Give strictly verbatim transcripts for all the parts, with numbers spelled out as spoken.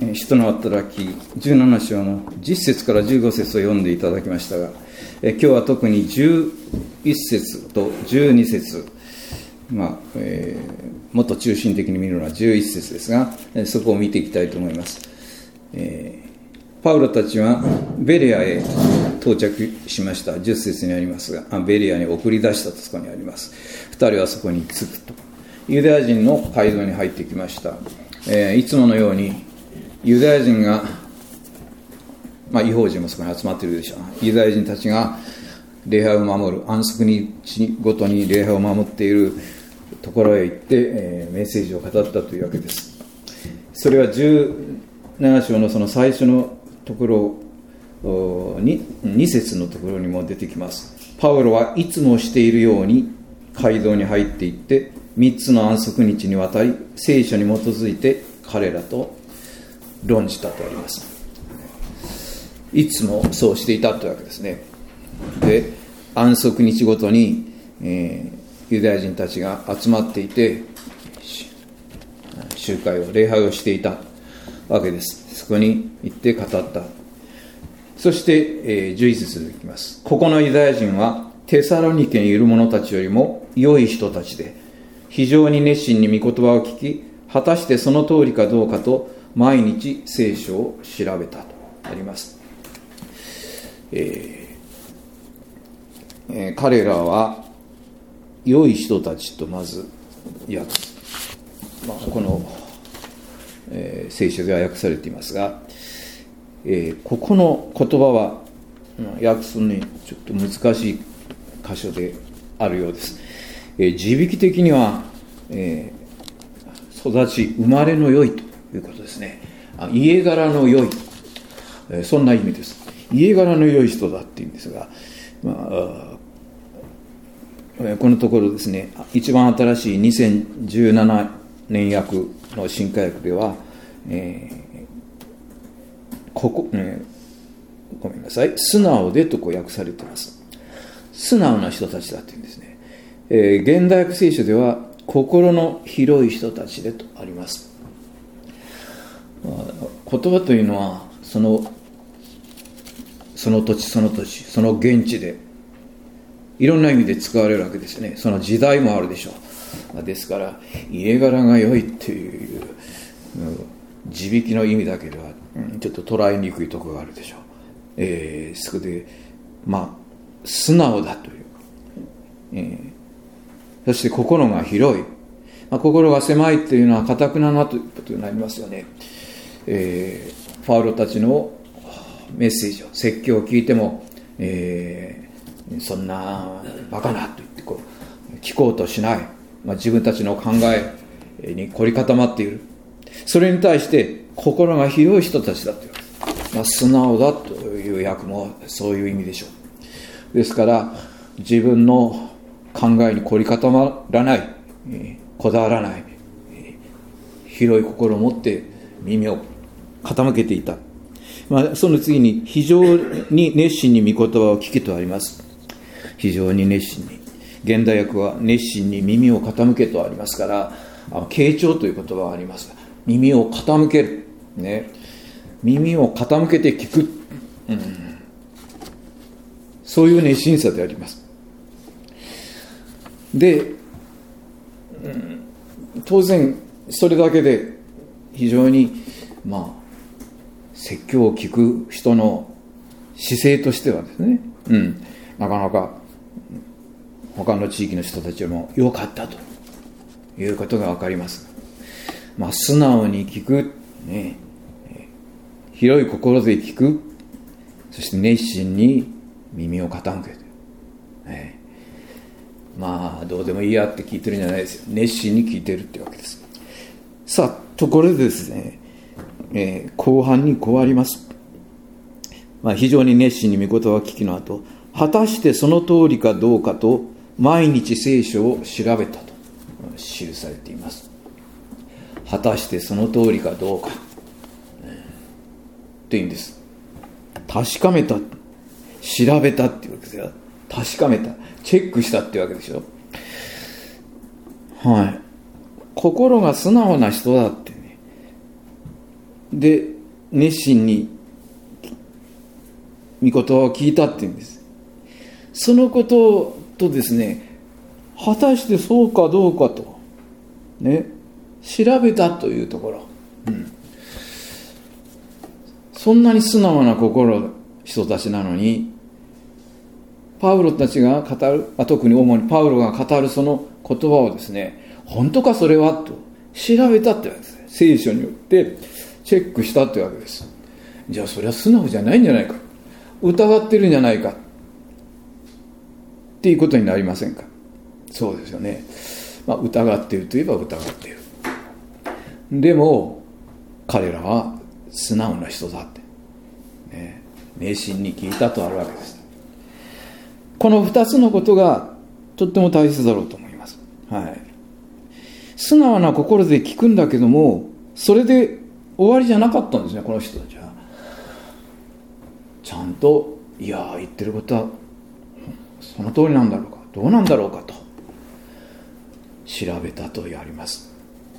使徒の働きじゅうなな章のじゅっ節からじゅうご節を読んでいただきましたが、え今日は特にじゅういち節とじゅうに節、まあえー、もっと中心的に見るのはじゅういち節ですが、そこを見ていきたいと思います。えー、パウロたちはベレアへ到着しました。じゅっ節にありますが、ベレアに送り出したとそこにあります。二人はそこに着くと、ユダヤ人の街道に入ってきました。えー、いつものようにユダヤ人が、まあ、異邦人もそこに集まっているでしょう。ユダヤ人たちが礼拝を守る、安息日ごとに礼拝を守っているところへ行って、えー、メッセージを語ったというわけです。それはじゅうなな章のその最初のところにに節のところにも出てきます。パウロはいつもしているように街道に入っていってみっつの安息日にわたり聖書に基づいて彼らと論じたとあります。いつもそうしていたというわけですね。で、安息日ごとに、えー、ユダヤ人たちが集まっていて集会を礼拝をしていたわけです。そこに行って語った。そして、えー、じゅういち節でいきます。ここのユダヤ人はテサロニケにいる者たちよりも良い人たちで非常に熱心に御言葉を聞き、果たしてその通りかどうかと毎日聖書を調べたとあります。えーえー、彼らは良い人たちとまず訳す、まあ、この、えー、聖書では訳されていますが、えー、ここの言葉は訳すのにちょっと難しい箇所であるようです。えー、字引的には、えー、育ち生まれの良いということですね。あ、家柄の良い、えー、そんな意味です。家柄の良い人だっていうんですが、まあ、このところですね、一番新しいにせんじゅうななねん訳の新化訳では、えー、ここ、えー、ごめんなさい、素直でとこう訳されています。素直な人たちだっていうんですね。えー、現代訳聖書では心の広い人たちでとあります。言葉というのはそのその土地その土地その現地でいろんな意味で使われるわけですね。その時代もあるでしょう。ですから家柄が良いっていう字引の意味だけではちょっと捉えにくいところがあるでしょう。えー、そこでまあ素直だという、えー、そして心が広い、まあ、心が狭いというのは堅くななということになりますよね。えー、パウロたちのメッセージを説教を聞いても、えー、そんなバカなと言ってこう聞こうとしない、まあ、自分たちの考えに凝り固まっている。それに対して心が広い人たちだという、まあ、素直だという訳もそういう意味でしょう。ですから自分の考えに凝り固まらない、えー、こだわらない、えー、広い心を持って耳を傾けていた。まあ、その次に非常に熱心に御言葉を聞けとあります。非常に熱心に、現代訳は熱心に耳を傾けとありますから、傾聴という言葉があります。耳を傾ける、ね、耳を傾けて聞く、うん、そういう熱心さであります。で、うん、当然それだけで非常にまあ説教を聞く人の姿勢としてはですね、うん、なかなか他の地域の人たちよりも良かったということが分かります。まあ、素直に聞く、ね、広い心で聞く、そして熱心に耳を傾けて、ね、まあどうでもいいやって聞いてるんじゃないですよ。熱心に聞いてるってわけです。さあ、ところでですね、えー、後半にこうあります。まあ、非常に熱心に御言葉を聞きの後、果たしてその通りかどうかと毎日聖書を調べたと記されています。果たしてその通りかどうか、ね、というんです。確かめた、調べたっていうわけですよ。確かめた、チェックしたっていうわけでしょ。はい。心が素直な人だってね。で、 熱心に御言葉を聞いたっていうんです。そのこととですね、果たしてそうかどうかとね、調べたというところ、うん、そんなに素直な心の人たちなのに、パウロたちが語る、特に主にパウロが語るその言葉をですね、本当かそれはと調べたってわけです。聖書によってチェックしたってわけです。じゃあそれは素直じゃないんじゃないか、疑ってるんじゃないかっていうことになりませんか。そうですよね。まあ、疑っているといえば疑っている。でも彼らは素直な人だって、ね、熱心に聞いたとあるわけです。この二つのことがとっても大切だろうと思います。はい。素直な心で聞くんだけども、それで終わりじゃなかったんですね、この人たちは。ちゃんと、いや言ってることはその通りなんだろうか、どうなんだろうかと調べたとやります。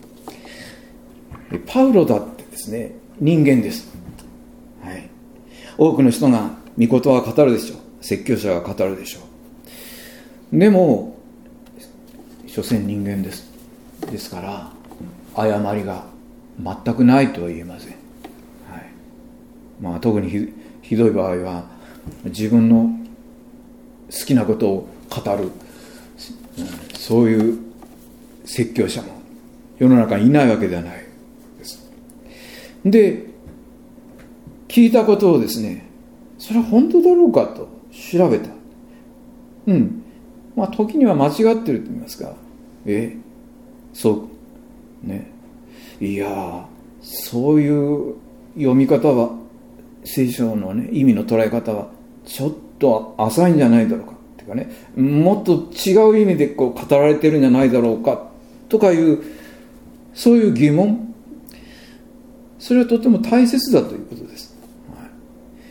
パウロだってですね、人間です。はい。多くの人が御言葉を語るでしょう。説教者が語るでしょう。でも所詮人間です。ですから誤りが全くないとは言えません。はい。まあ特に ひ, ひどい場合は自分の好きなことを語る、うん、そういう説教者も世の中にいないわけではないです。で、聞いたことをですね、それは本当だろうかと調べた。うん。まあ時には間違ってると言いますか。え、そうね。いや、そういう読み方は、聖書のね意味の捉え方はちょっと浅いんじゃないだろうかっていうかね、もっと違う意味でこう語られてるんじゃないだろうかとかいう、そういう疑問、それはとても大切だということです。はい、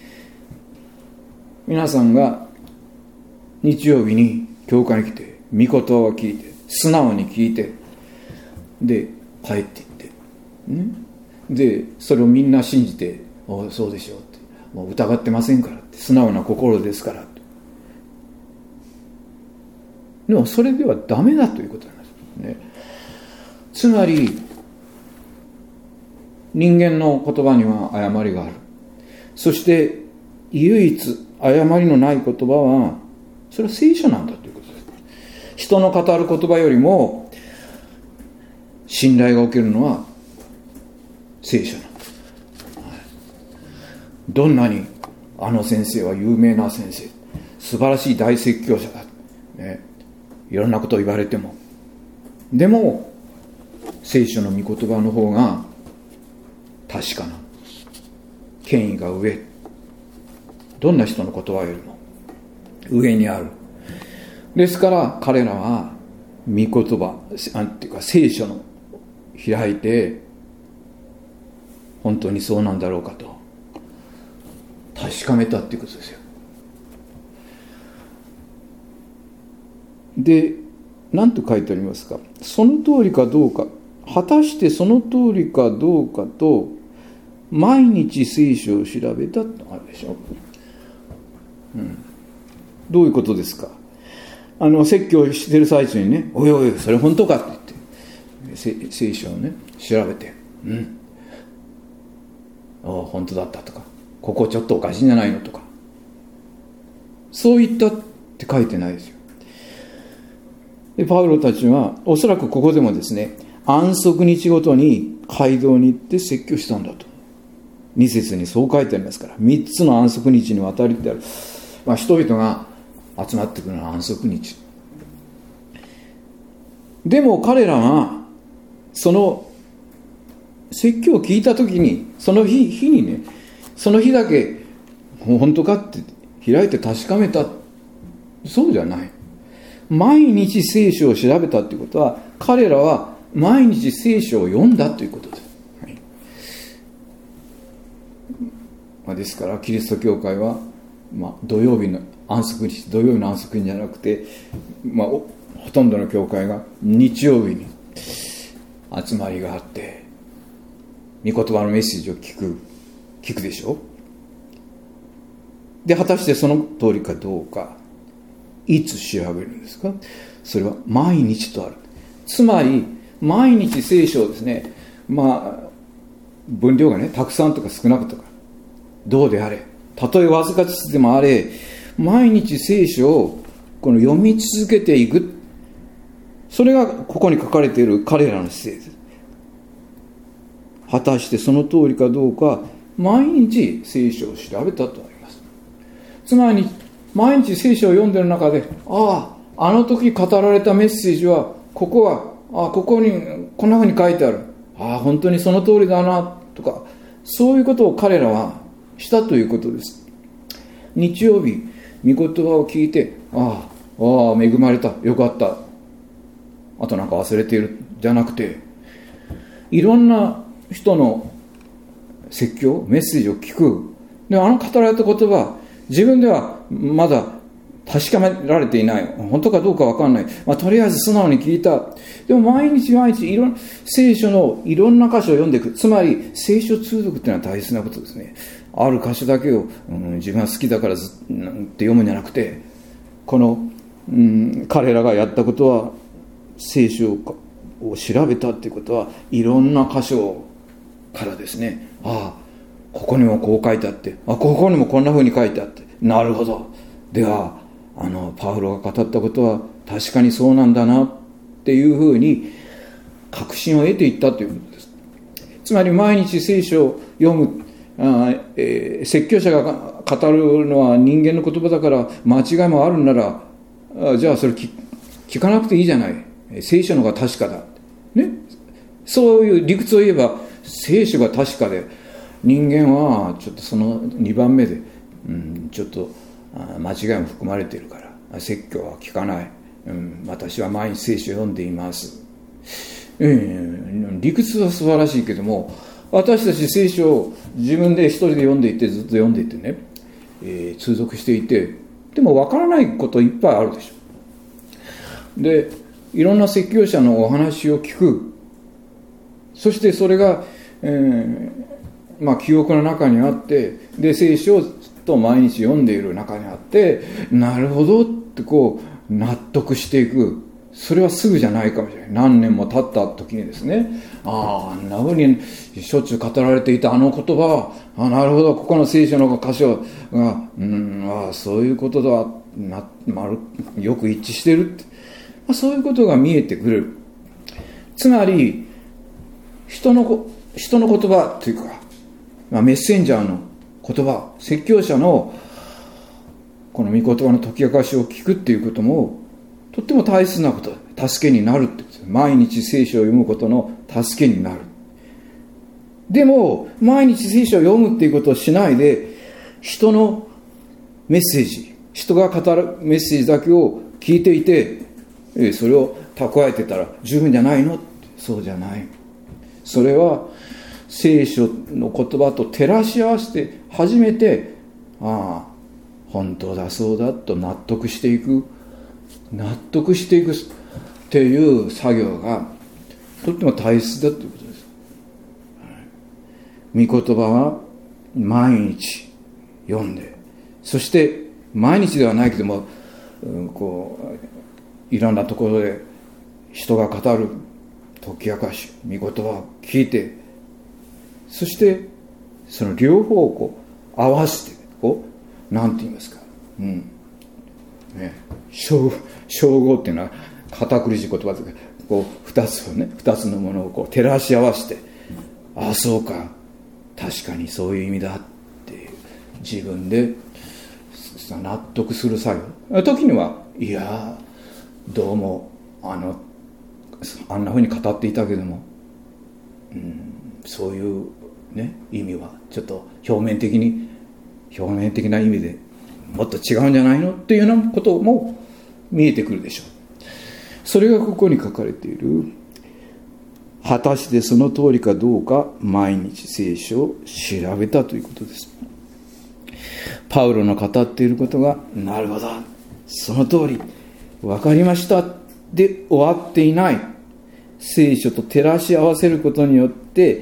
皆さんが日曜日に教会に来て御言葉を聞いて素直に聞いて、で帰っていって、ね、でそれをみんな信じて、おそうでしょうって、もう疑ってませんからって、素直な心ですからって。でもそれではダメだということなんですね。つまり人間の言葉には誤りがある。そして唯一誤りのない言葉はそれは聖書なんだということです。人の語る言葉よりも信頼がおけるのは聖書なんです。どんなにあの先生は有名な先生、素晴らしい大説教者だ、ね、いろんなことを言われても、でも聖書の御言葉の方が確かな、権威が上、どんな人の言葉よりも上にある。ですから彼らは御言葉、なんていうか聖書の開いて、本当にそうなんだろうかと確かめたっていうことですよ。で、何と書いてありますか。その通りかどうか、果たしてその通りかどうかと毎日聖書を調べたとあるでしょ、うん、どういうことですか。あの説教してる最中にね、おいおいそれ本当かって言って聖書をね調べて、うん、ああ本当だったとか、ここちょっとおかしいんじゃないのとか、そう言ったって書いてないですよ。でパウロたちはおそらくここでもですね、安息日ごとに街道に行って説教したんだと、に節にそう書いてありますから、みっつの安息日にわたりってある、まあ、人々が集まってくるのは安息日でも、彼らはその説教を聞いたときに、その 日, 日にねその日だけ本当かって開いて確かめた、そうじゃない。毎日聖書を調べたということは、彼らは毎日聖書を読んだということです。はい、まあ、ですからキリスト教会は、まあ、土曜日の安息日、土曜日の安息日じゃなくて、まあ、ほとんどの教会が日曜日に集まりがあって、御言葉のメッセージを聞く、 聞くでしょ。で果たしてその通りかどうかいつ調べるんですか。それは毎日とある。つまり毎日聖書をですね、まあ分量がねたくさんとか少なくとかどうであれ、たとえわずかずつでもあれ、毎日聖書をこの読み続けていく、それがここに書かれている彼らの姿勢です。果たしてその通りかどうか毎日聖書を調べたとあります。つまり毎日聖書を読んでいる中で、あああの時語られたメッセージはここはあここにこんなふうに書いてある、ああ本当にその通りだなとか、そういうことを彼らはしたということです。日曜日御言葉を聞いて、ああああ恵まれた、よかった、あとなんか忘れているじゃなくて、いろんな人の説教メッセージを聞く。であの語られた言葉、自分ではまだ確かめられていない、本当かどうか分かんない、まあ、とりあえず素直に聞いた。でも毎日毎日いろん聖書のいろんな箇所を読んでいく。つまり聖書通読っていうのは大切なことですね。ある箇所だけを、うん、自分は好きだからずって読むんじゃなくて、この、うん、彼らがやったことは聖書を調べたっていうことは、いろんな箇所からですね、ああここにもこう書いてあって、あここにもこんな風に書いてあって、なるほど、ではあのパウロが語ったことは確かにそうなんだなっていうふうに確信を得ていったということです。つまり毎日聖書を読む、あ、えー、説教者が語るのは人間の言葉だから間違いもあるなら、あじゃあそれ 聞, 聞かなくていいじゃない、聖書の方が確かだ、ね、そういう理屈を言えば聖書が確かで、人間はちょっとそのにばんめで、うん、ちょっと間違いも含まれているから説教は聞かない、うん、私は毎日聖書を読んでいます、えー、理屈は素晴らしいけども、私たち聖書を自分で一人で読んでいってずっと読んでいってね、えー、通読していて、でも分からないこといっぱいあるでしょ。でいろんな説教者のお話を聞く。そしてそれが、えーまあ、記憶の中にあって、で聖書と毎日読んでいる中にあって、なるほどってこう納得していく。それはすぐじゃないかもしれない。何年も経った時にですね、あああんなふうにしょっちゅう語られていたあの言葉は、あなるほど、ここの聖書の箇所が、うん、あそういうことだな、まるよく一致してるって、まあ、そういうことが見えてくる。つまり人の人の言葉というか、まあ、メッセンジャーの言葉、説教者のこの御言葉の解き明かしを聞くっていうこともとっても大切なこと、助けになるって。毎日聖書を読むことの助けになる。でも毎日聖書を読むっていうことをしないで、人のメッセージ、人が語るメッセージだけを聞いていて、それを蓄えてたら十分じゃないの？そうじゃない。それは聖書の言葉と照らし合わせて初めて、ああ本当だそうだと納得していく納得していくっていう作業がとっても大切だということです。御言葉は毎日読んで、そして毎日ではないけども、うん、こういろんなところで人が語る解き明かし、御言葉を聞いて、そしてその両方をこう合わせて、こうなんて言いますか、うんね、称号っていうのは堅苦しい言葉ですけど、こう二つをね、二つのものをこう照らし合わせて、ああそうか、確かにそういう意味だっていう、自分で納得する作業。時にはいやどうもあのあんなふうに語っていたけども、うん、そういうね意味はちょっと表面的に表面的な意味でもっと違うんじゃないのっていうようなことも見えてくるでしょう。それがここに書かれている、果たしてその通りかどうか毎日聖書を調べたということです。パウロの語っていることが、なるほど、その通り分かりましたで終わっていない。聖書と照らし合わせることによって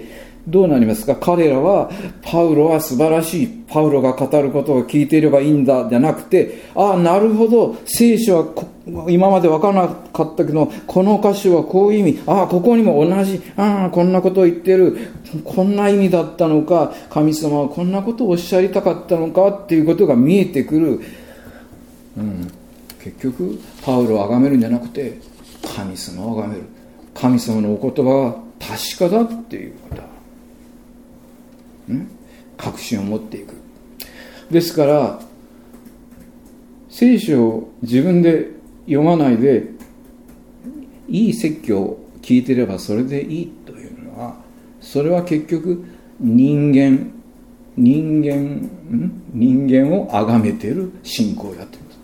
どうなりますか？彼らはパウロは素晴らしい、パウロが語ることを聞いていればいいんだじゃなくて、ああなるほど、聖書は今まで分からなかったけどこの箇所はこういう意味、ああここにも同じ、ああこんなことを言ってる、こんな意味だったのか、神様はこんなことをおっしゃりたかったのかっていうことが見えてくる、うん、結局パウロを崇めるんじゃなくて神様を崇める、神様のお言葉は確かだっていうことだ、うん、確信を持っていく。ですから聖書を自分で読まないでいい説教を聞いてればそれでいいというのは、それは結局人間人間ん人間を崇めている信仰をやっています。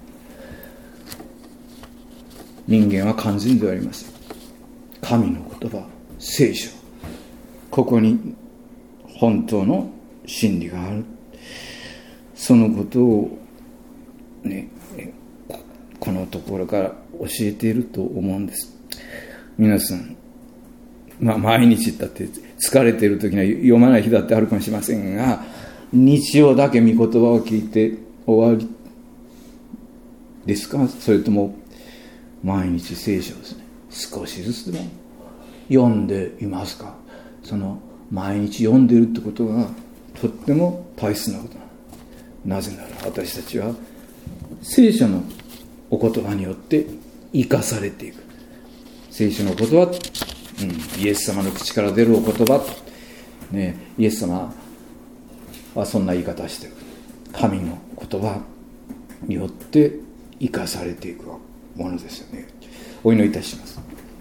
人間は完全ではありません。神の言葉、聖書、ここに本当の真理がある。そのことをね、このところから教えていると思うんです。皆さん、まあ毎日だって疲れている時には読まない日だってあるかもしれませんが、日曜だけ御言葉を聞いて終わりですか？それとも毎日聖書ですね、少しずつでも読んでいますか？その毎日読んでいるってことがとっても大切なことなの。なぜなら私たちは聖書のお言葉によって生かされていく。聖書の言葉、うん、イエス様の口から出るお言葉、ね、イエス様はそんな言い方をしている。神の言葉によって生かされていくものですよね。お祈りいたします。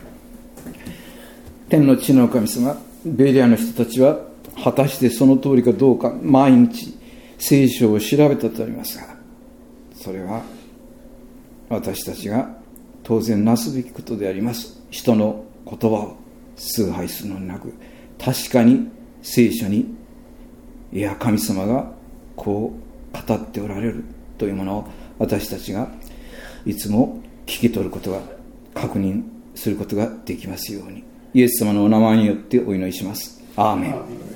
天の地の神様、ベリアの人たちは果たしてその通りかどうか毎日聖書を調べたとありますが、それは私たちが当然なすべきことであります。人の言葉を崇拝するのでなく、確かに聖書に、いや神様がこう語っておられるというものを私たちがいつも聞き取ることが、確認することができますように、イエス様のお名前によってお祈りします。アーメン。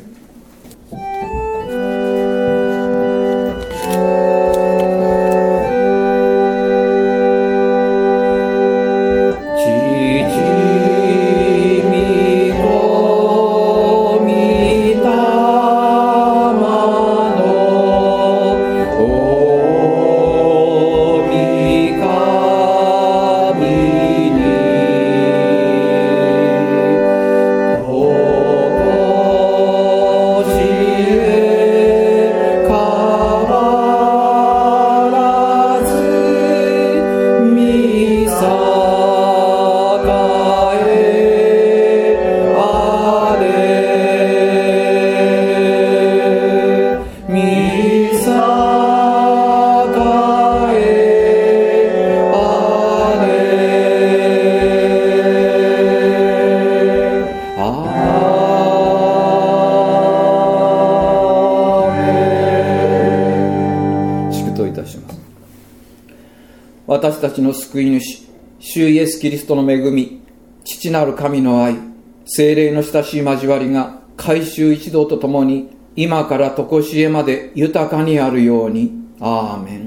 私たちの救い主、主イエスキリストの恵み、父なる神の愛、聖霊の親しい交わりが改宗一同とともに今から常しえまで豊かにあるように。アーメン。